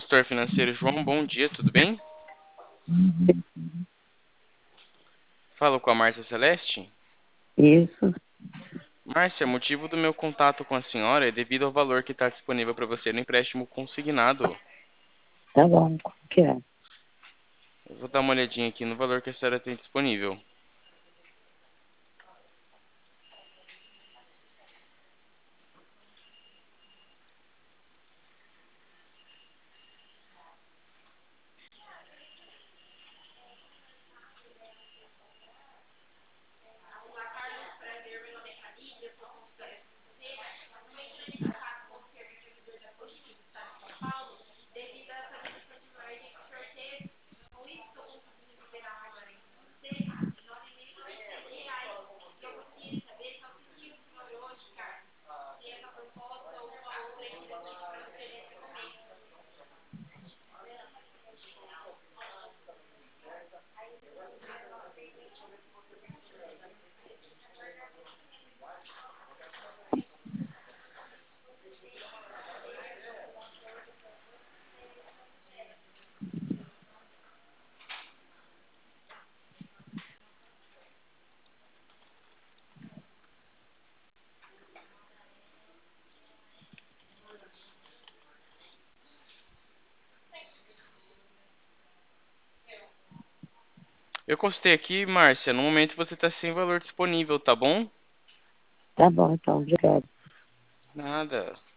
consultor financeiro João, bom dia, tudo bem? Falo com a Márcia Celeste. Isso, Márcia, motivo do meu contato com a senhora é devido ao valor que está disponível para você no empréstimo consignado. tá bom, como que é? Eu vou dar uma olhadinha aqui no valor que a senhora tem disponível. Eu consultei aqui, Márcia, no momento você está sem valor disponível, tá bom? Tá bom, então, obrigado. Nada.